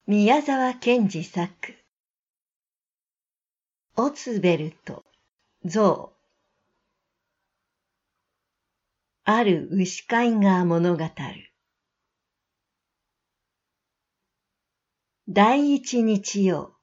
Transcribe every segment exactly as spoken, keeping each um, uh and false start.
宮沢賢治作オツベルとゾウ。ある牛飼いが物語る。第一日曜。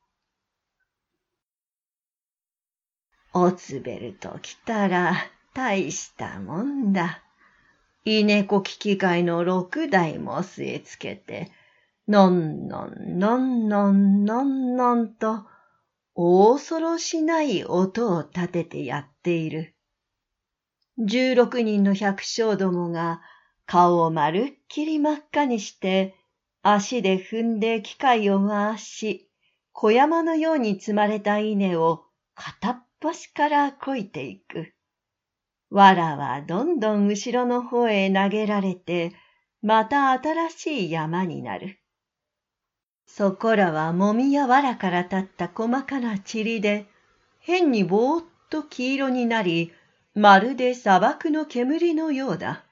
オツベルと来たら大したもんだ。稲こき機械の六台も据え付けて、のんのんのんのんのんのんと、大恐ろしない音を立ててやっている。十六人の百姓どもが顔をまるっきり真っ赤にして、足で踏んで機械を回し、小山のように積まれた稲を片っ端からこいていく。藁はどんどん後ろの方へ投げられて、また新しい山になる。そこらはもみや藁から立った細かな塵で、変にぼーっと黄色になり、まるで砂漠の煙のようだ。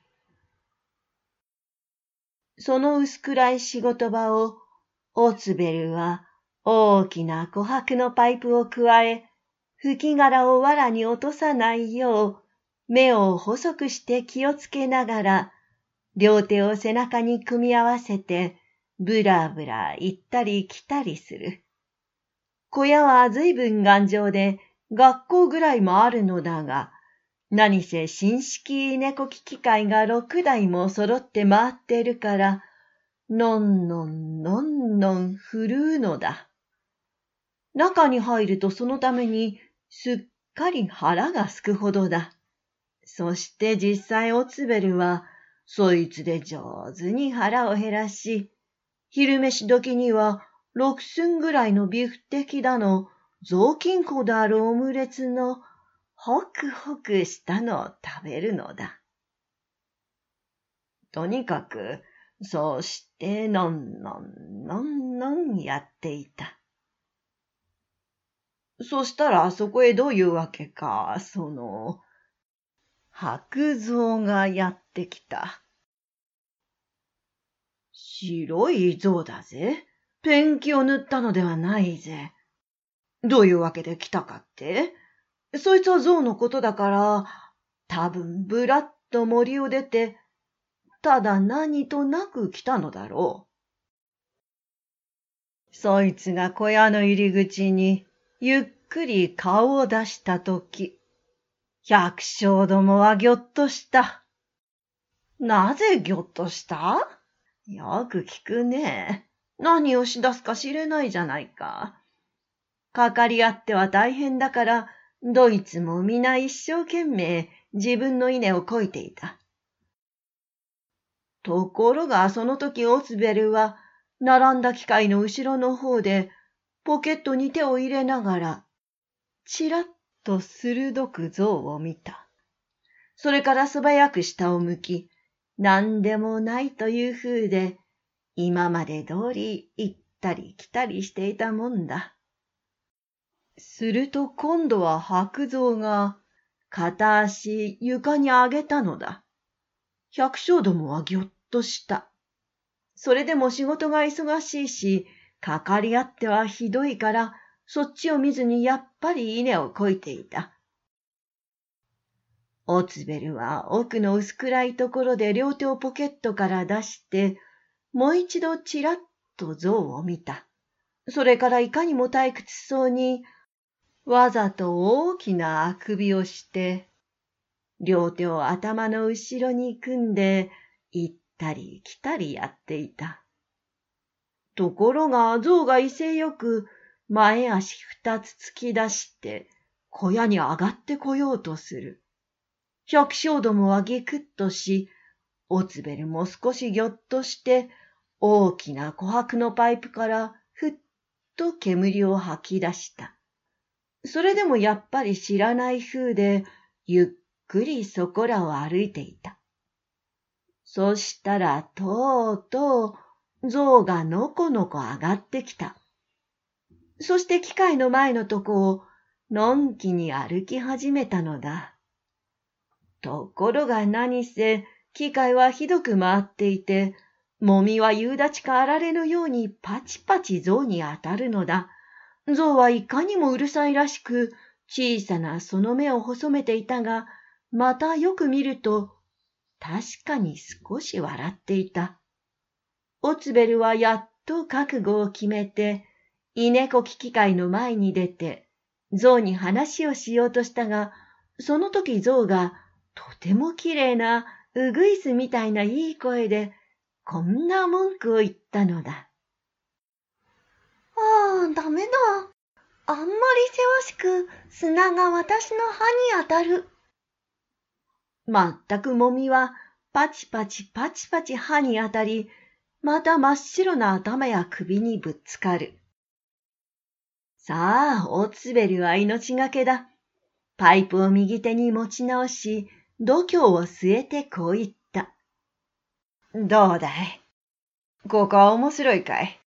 その薄暗い仕事場を、オツベルは大きな琥珀のパイプをくわえ、吹き殻を藁に落とさないよう、目を細くして気をつけながら、両手を背中に組み合わせて、ぶらぶら行ったり来たりする。小屋はずいぶん頑丈で、学校ぐらいもあるのだが、何せ新式稲こき機械が六台も揃って回ってるから、のんのんのんのん震うのだ。中に入るとそのためにすっかり腹がすくほどだ。そして実際オツベルは、そいつで上手に腹を減らし、昼飯時には六寸ぐらいのビフテキだの、雑巾粉であるオムレツの、ホクホクしたのを食べるのだ。とにかく、そうしてのんのんのんのんやっていた。そしたらそこへどういうわけか、その、白象がやってきた。白い象だぜ。ペンキを塗ったのではないぜ。どういうわけで来たかって？そいつは象のことだから、多分ぶらっと森を出て、ただ何となく来たのだろう。そいつが小屋の入り口にゆっくり顔を出したとき、百姓どもはぎょっとした。なぜぎょっとした？よく聞くね。何をし出すか知れないじゃないか。かかり合っては大変だから、どいつも皆一生懸命自分の稲をこいていた。ところがその時オツベルは、並んだ機械の後ろの方で、ポケットに手を入れながら、ちらっと鋭く象を見た。それから素早く下を向き、何でもないという風で、今まで通り行ったり来たりしていたもんだ。すると今度は白象が片足床に上げたのだ。百姓どもはぎょっとした。それでも仕事が忙しいし、かかり合ってはひどいから、そっちを見ずにやっぱり稲をこいていた。オツベルは奥の薄暗いところで両手をポケットから出して、もう一度ちらっと象を見た。それからいかにも退屈そうに、わざと大きなあくびをして、両手を頭の後ろに組んで、行ったり来たりやっていた。ところが象が威勢よく前足二つ突き出して、小屋に上がってこようとする。百姓どもはぎくっとし、オツベルも少しぎょっとして、大きな琥珀のパイプからふっと煙を吐き出した。それでもやっぱり知らない風で、ゆっくりそこらを歩いていた。そしたらとうとう象がのこのこ上がってきた。そして機械の前のとこをのんきに歩き始めたのだ。ところが何せ機械はひどく回っていて、 もみは夕立かあられのようにパチパチ象に当たるのだ。象はいかにもうるさいらしく、小さなその目を細めていたが、またよく見ると、確かに少し笑っていた。オツベルはやっと覚悟を決めて、稲子聞き会の前に出て、象に話をしようとしたが、その時象がとてもきれいなウグイスみたいないい声で、こんな文句を言ったのだ。 ああ、ダメだ。あんまりせわしく砂が私の歯に当たる。 まったくもみはパチパチパチパチ歯に当たり、また真っ白な頭や首にぶつかる。さあ、オツベルは命がけだ。パイプを右手に持ち直し、度胸を据えてこう言った。どうだい？ここは面白いかい？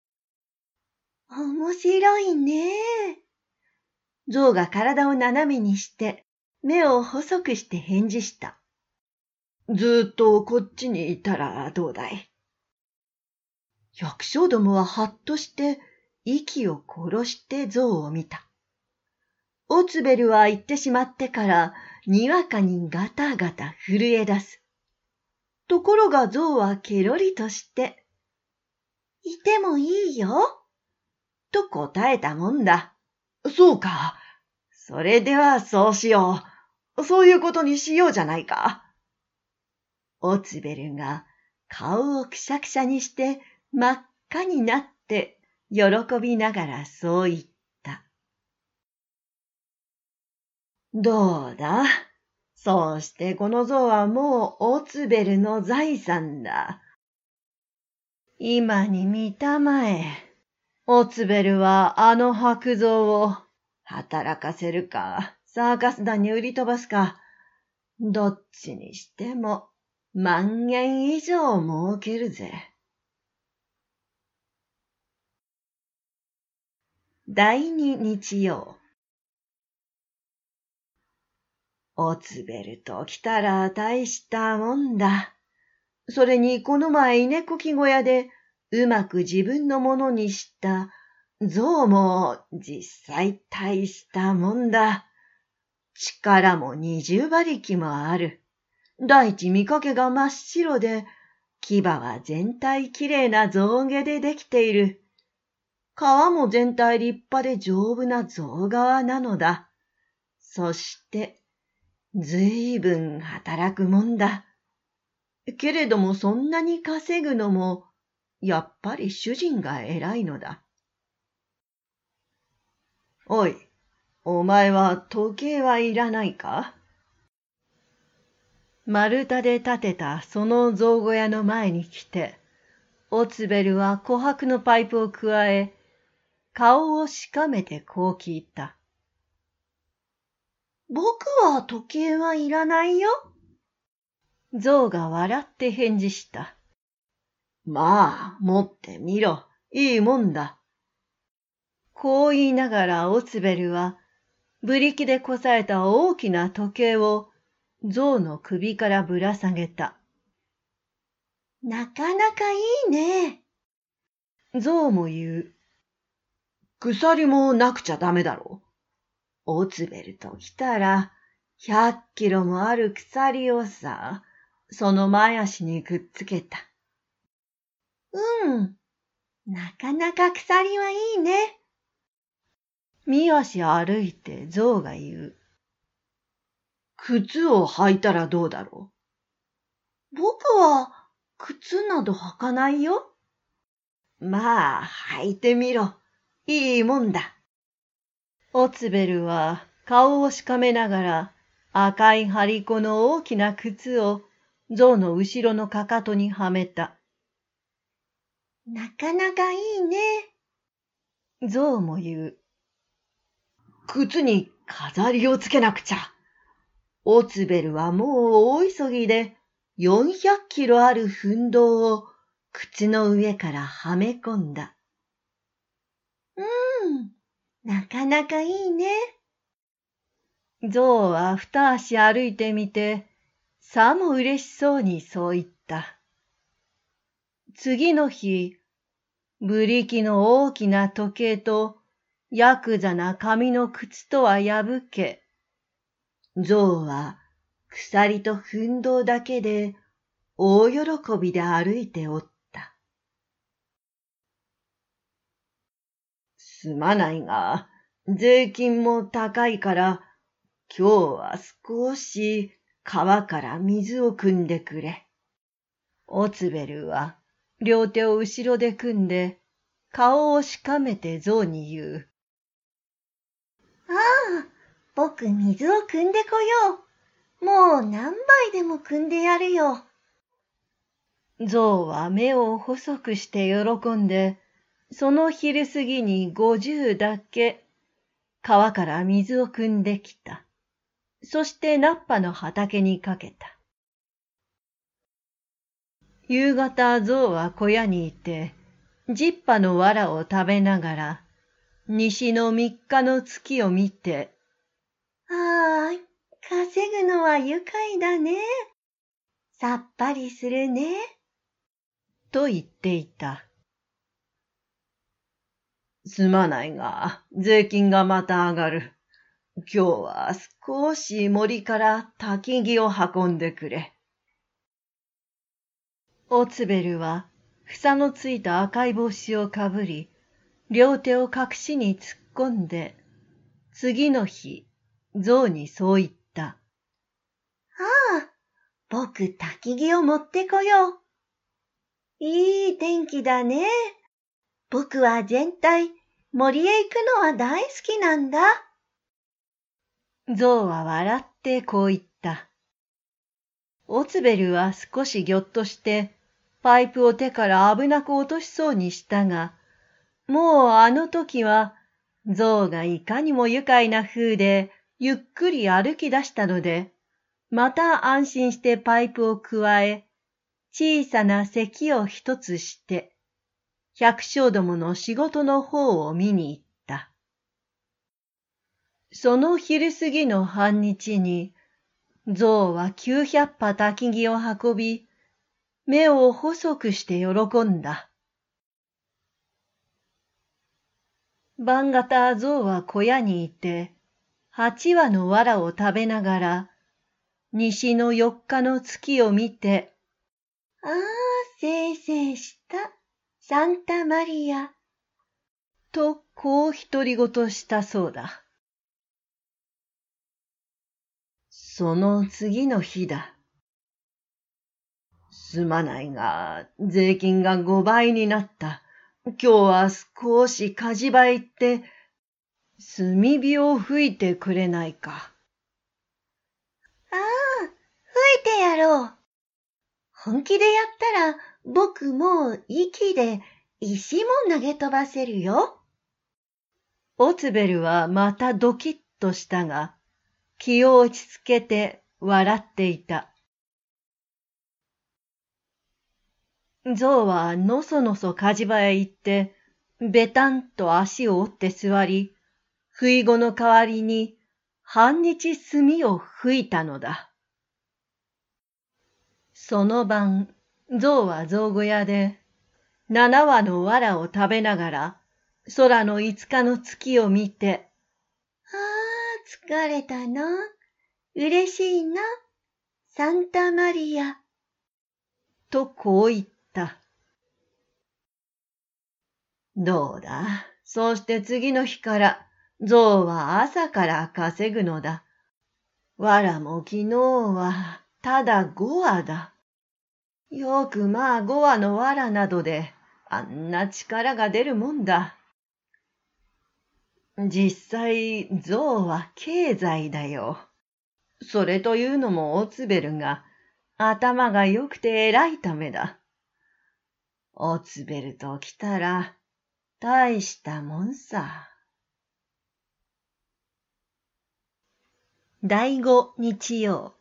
面白いね。 象が体を斜めにして、目を細くして返事した。ずっとこっちにいたらどうだい？百姓どもははっとして、息を殺して象を見た。オツベルは行ってしまってから、にわかにガタガタ震え出す。ところが象はケロリとして、 いてもいいよ、 と答えたもんだ。そうか。それではそうしよう。そういうことにしようじゃないか。オツベルが顔をくしゃくしゃにして真っ赤になって喜びながらそう言った。どうだ？そうしてこの象はもうオツベルの財産だ。今に見たまえ。オツベルはあの白象を働かせるか、サーカス団に売り飛ばすか、どっちにしても万円以上儲けるぜ。第二日曜。オツベルと来たら大したもんだ。それにこの前稲こき小屋でうまく自分のものにした象も実際大したもんだ。力も二十馬力もある。大地見かけが真っ白で、牙は全体きれいな象毛でできている。皮も全体立派で丈夫な象革なのだ。そして、ずいぶん働くもんだ。けれどもそんなに稼ぐのも、やっぱり主人が偉いのだ。おい、お前は時計はいらないか？丸太で建てたその象小屋の前に来て、オツベルは琥珀のパイプをくわえ、顔をしかめてこう聞いた。 僕は時計はいらないよ。 象が笑って返事した。まあ、持ってみろ。いいもんだ。こう言いながらオツベルは、ブリキでこさえた大きな時計を象の首からぶら下げた。 なかなかいいね。 象も言う。鎖もなくちゃダメだろう。オツベルと来たら、百キロもある鎖をさ、その前足にくっつけた。 うん。なかなか鎖はいいね。 見足歩いて象が言う。靴を履いたらどうだろう。僕は靴など履かないよ。 まあ、履いてみろ。いいもんだ。オツベルは顔をしかめながら赤い張子の大きな靴を象の後ろのかかとにはめた。 なかなかいいね。 象も言う。靴に飾りをつけなくちゃ。オツベルはもう大急ぎでよんひゃくキロある奮闘を靴の上からはめ込んだ。 うーん、なかなかいいね。 象は二足歩いてみて、さも嬉しそうにそう言った。 次の日、ブリキの大きな時計とヤクザな紙の靴とは破け、象は鎖と奮闘だけで大喜びで歩いておった。すまないが、税金も高いから、今日は少し川から水を汲んでくれ。オツベルは両手を後ろで組んで、顔をしかめて象に言う。 ああ、僕水を汲んでこよう。もう何杯でも汲んでやるよ。 象は目を細くして喜んで、その昼過ぎに五十だけ川から水を汲んできた。そしてナッパの畑にかけた。夕方象は小屋にいて、ジッパの藁を食べながら、西の三日の月を見て、 ああ、稼ぐのは愉快だね。さっぱりするね。 と言っていた。すまないが、税金がまた上がる。今日は少し森から焚き木を運んでくれ。オツベルは房のついた赤い帽子をかぶり、両手を隠しに突っ込んで、次の日、象にそう言った。 ああ、僕焚き木を持ってこよう。いい天気だね。僕は全体、森へ行くのは大好きなんだ。 象は笑ってこう言った。オツベルは少しぎょっとして、パイプを手から危なく落としそうにしたが、もうあの時は、象がいかにも愉快な風で、ゆっくり歩き出したので、また安心してパイプをくわえ、小さな咳を一つして、百姓どもの仕事の方を見に行った。その昼過ぎの半日に、象は九百羽焚き木を運び、目を細くして喜んだ。晩方象は小屋にいて、八羽の藁を食べながら、西の四日の月を見て、 ああ、せいせいした、サンタマリア。 とこう独り言したそうだ。その次の日だ。すまないが、税金が五倍になった。今日は少し火事場へ行って、炭火を吹いてくれないか。 ああ、吹いてやろう。本気でやったら、僕もう息で石も投げ飛ばせるよ。 オツベルはまたドキッとしたが、気を落ち着けて笑っていた。象はのそのそ火事場へ行って、べたんと足を折って座り、ふいごの代わりに半日炭を吹いたのだ。その晩、象は象小屋で、七羽の藁を食べながら、空の五日の月を見て、 ああ、疲れたな。嬉しいな。サンタマリア。 とこう言った。どうだ。そうして次の日から、象は朝から稼ぐのだ。藁も昨日はただ五羽だ。よくまあ五羽の藁などであんな力が出るもんだ。実際象は経済だよ。それというのもオツベルが頭が良くて偉いためだ。オツベルと来たら大したもんさ。第五日曜。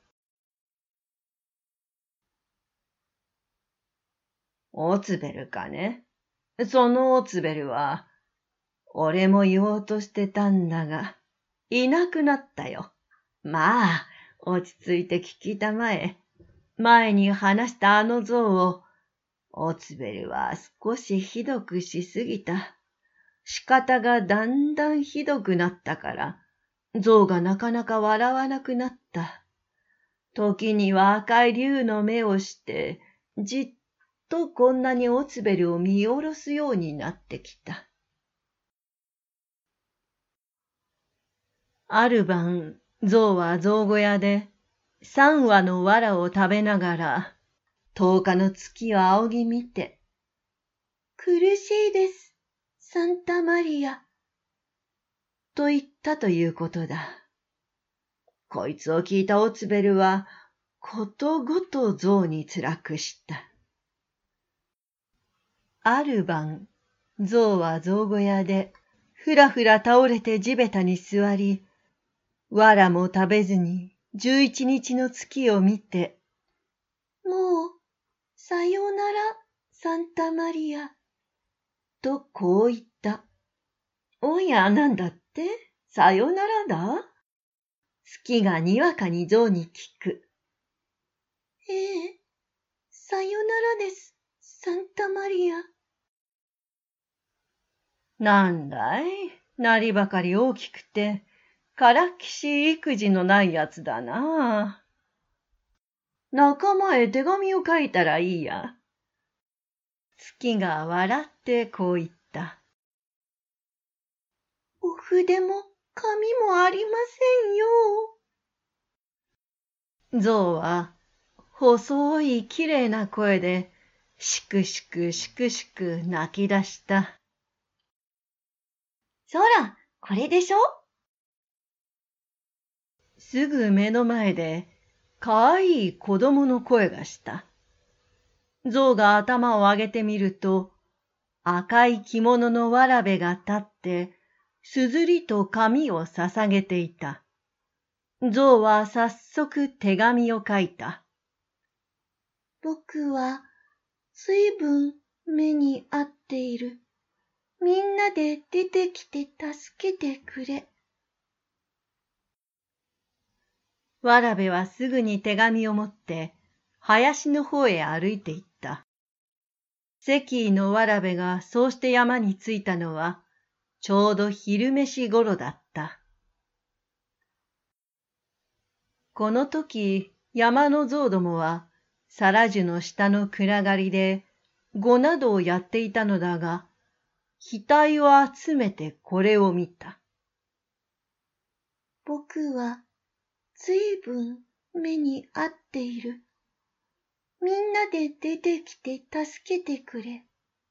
オツベルかね。そのオツベルは、俺も言おうとしてたんだが、いなくなったよ。まあ、落ち着いて聞きたまえ。前に話したあの像を、 オツベルは少しひどくしすぎた。仕方がだんだんひどくなったから、象がなかなか笑わなくなった。時には赤い竜の目をして、じっとこんなにオツベルを見下ろすようになってきた。ある晩、象は象小屋で三羽の藁を食べながら、十日の月を仰ぎ見て、 苦しいです、サンタマリア。 と言ったということだ。こいつを聞いたオツベルは、ことごと象に辛くした。ある晩、象は象小屋で、ふらふら倒れて地べたに座り、藁も食べずに十一日の月を見て、 もう、さようなら、サンタマリア。 とこう言った。おや、なんだって、さようならだ。月がにわかに象に聞く。 ええ、さよならです、サンタマリア。 なんだい、なりばかり大きくて、からっきし育児のないやつだな。仲間へ手紙を書いたらいいや。月が笑ってこう言った。 お筆も紙もありませんよ。 象は細いきれいな声でしくしくしくしく泣き出した。 そら、これでしょ？ すぐ目の前でかわいい子供の声がした。象が頭を上げてみると、赤い着物のわらべが立って、すずりと紙を捧げていた。象は早速手紙を書いた。 僕はずいぶん目に遭っている。みんなで出てきて助けてくれ。 わらべはすぐに手紙を持って、林の方へ歩いていった。石井のわらべがそうして山に着いたのは、ちょうど昼飯ごろだった。この時、山の象どもは、皿樹の下の暗がりで、碁などをやっていたのだが、額を集めてこれを見た。 僕はずいぶん目に遭っている。みんなで出てきて助けてくれ。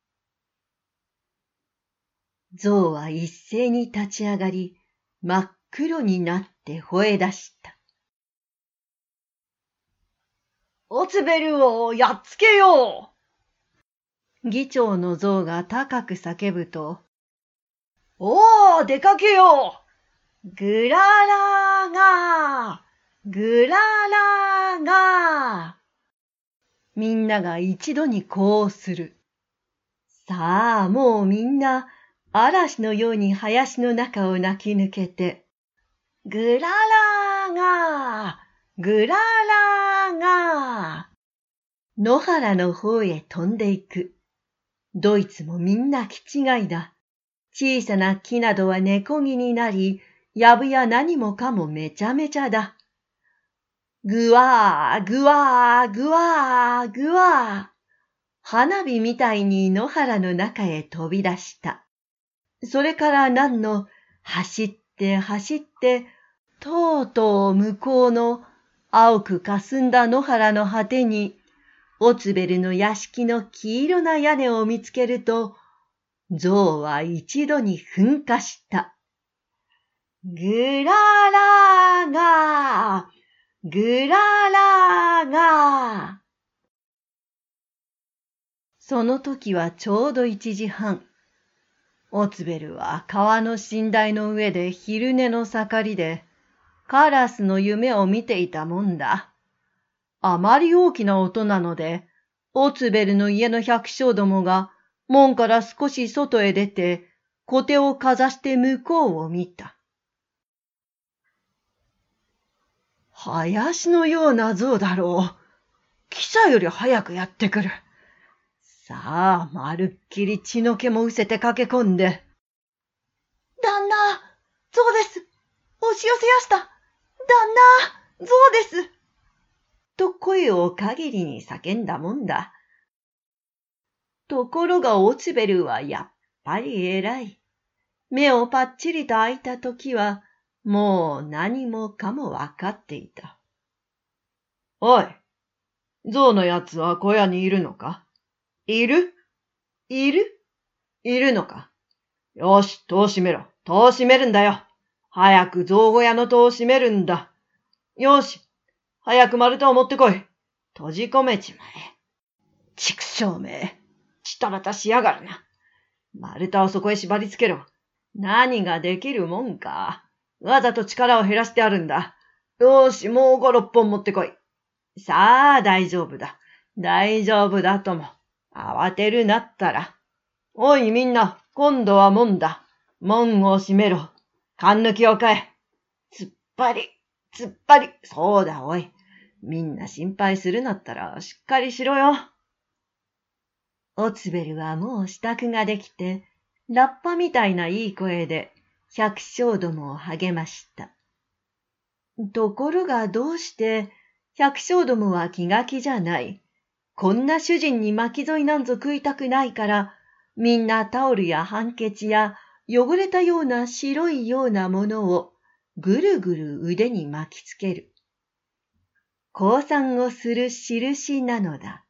象は一斉に立ち上がり、真っ黒になって吠え出した。オツベルをやっつけよう！議長の象が高く叫ぶと、おー、出かけよう！ぐららがー、ぐららがー。みんなが一度にこうする。さあ、もうみんな、嵐のように林の中を泣き抜けて、ぐららがー、ぐららがー。野原の方へ飛んでいく。どいつもみんな気違いだ。小さな木などは根こぎになり、やぶや何もかもめちゃめちゃだ。ぐわー、ぐわー、ぐわー、ぐわー。花火みたいに野原の中へ飛び出した。それからなんの、走って走って、とうとう向こうの青く霞んだ野原の果てに、オツベルの屋敷の黄色な屋根を見つけると、象は一度に噴火した。ぐららがー、ぐららがー。その時はちょうど一時半。オツベルは川の寝台の上で昼寝の盛りで、カラスの夢を見ていたもんだ。あまり大きな音なので、オツベルの家の百姓どもが門から少し外へ出て、小手をかざして向こうを見た。林のような象だろう。汽車より早くやってくる。 さあ、まるっきり血の気も失せて駆け込んで、 旦那、象です。押し寄せやした。旦那、象です。 と声を限りに叫んだもんだ。ところがオツベルはやっぱり偉い。目をパッチリと開いたときは、もう何もかもわかっていた。おい、象のやつは小屋にいるのか？いる？いる？いるのか？よし、戸を閉めろ。戸を閉めるんだよ。早く象小屋の戸を閉めるんだ。よし、早く丸太を持ってこい。閉じ込めちまえ。畜生め。ちたばたしやがるな。丸太をそこへ縛り付けろ。何ができるもんか。わざと力を減らしてあるんだ。よーし、もう五六本持ってこい。さあ、大丈夫だ。大丈夫だとも。慌てるなったら。おいみんな、今度は門だ。門を閉めろ。勘抜きをかえ。つっぱり、つっぱり。そうだ、おい。みんな心配するなったらしっかりしろよ。オツベルはもう支度ができて、ラッパみたいないい声で百姓どもを励ました。ところがどうして百姓どもは気が気じゃない。こんな主人に巻き添いなんぞ食いたくないから、みんなタオルやハンケチや汚れたような白いようなものをぐるぐる腕に巻きつける。降参をする印なのだ。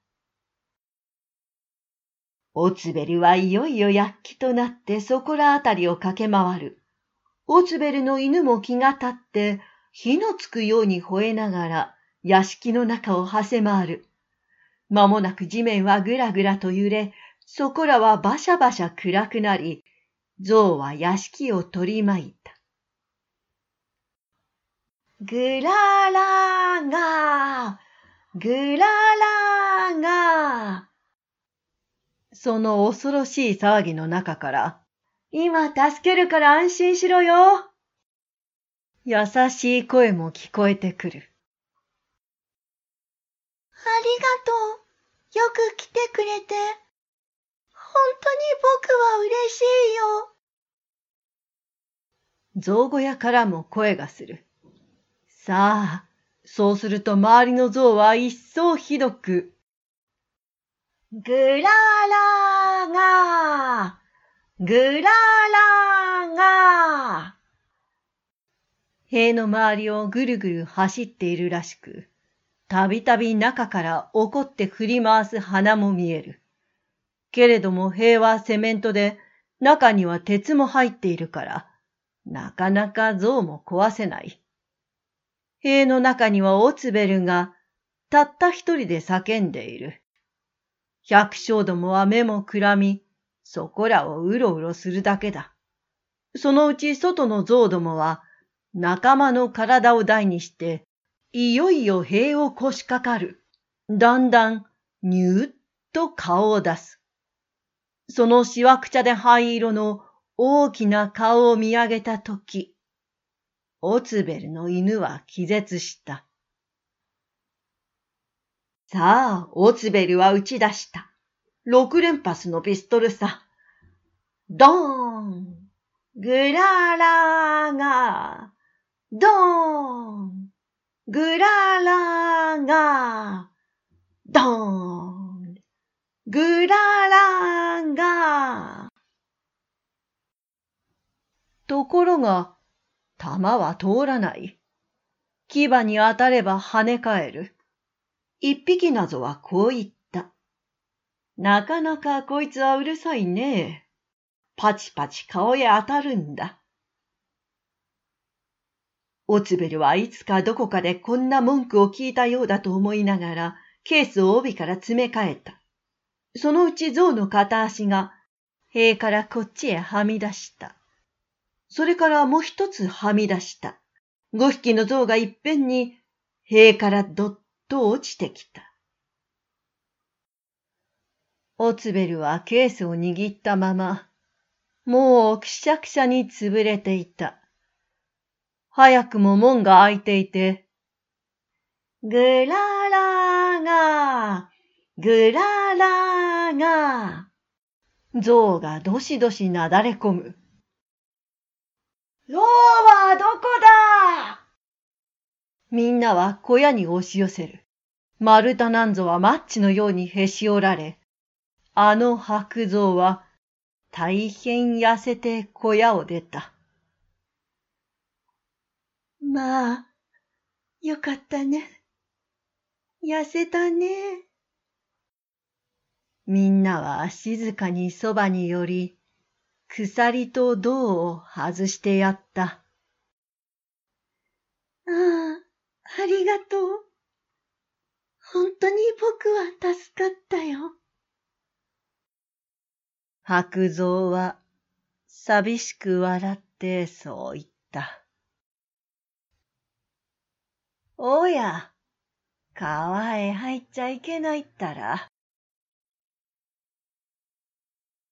オツベルはいよいよ躍起となってそこらあたりを駆け回る。オツベルの犬も気が立って火のつくように吠えながら屋敷の中をはせ回る。間もなく地面はぐらぐらと揺れ、そこらはバシャバシャ暗くなり、象は屋敷を取り巻いた。ぐららが、ぐららが。その恐ろしい騒ぎの中から、今助けるから安心しろよ。優しい声も聞こえてくる。 ありがとう。よく来てくれて。本当に僕は嬉しいよ。 象小屋からも声がする。さあ、そうすると周りの象は一層ひどく。ぐららが、ぐららが。塀の周りをぐるぐる走っているらしく、たびたび中から怒って振り回す鼻も見える。けれども塀はセメントで、中には鉄も入っているから、なかなか象も壊せない。塀の中にはオツベルがたった一人で叫んでいる。百姓どもは目もくらみ、そこらをうろうろするだけだ。そのうち外の象どもは仲間の体を台にして、いよいよ塀を越しかかる。だんだんにゅーっと顔を出す。そのしわくちゃで灰色の大きな顔を見上げたとき、オツベルの犬は気絶した。さあ、オツベルは打ち出した。六連発のピストルさ。ドーン、グララが、ドーン、グララが、ドーン、グララが。ところが、弾は通らない。牙に当たれば跳ね返る。一匹謎はこう言った。なかなかこいつはうるさいね。パチパチ顔へ当たるんだ。オツベルはいつかどこかでこんな文句を聞いたようだと思いながら、ケースを帯から詰め替えた。そのうち象の片足が塀からこっちへはみ出した。それからもう一つはみ出した。五匹の象がいっぺんに塀からどっと落ちてきた。オツベルはケースを握ったまま、もうくしゃくしゃに潰れていた。早くも門が開いていて、ぐららが、ぐららだが、象がどしどしなだれ込む。 牢はどこだ？ みんなは小屋に押し寄せる。マルタなんぞはマッチのようにへし折られ、あの白象は大変痩せて小屋を出た。 まあ、よかったね。痩せたね。 みんなは静かにそばに寄り、鎖と銅を外してやった。 ああ、ありがとう。本当に僕は助かったよ。 白象は寂しく笑ってそう言った。おや、川へ入っちゃいけないったら、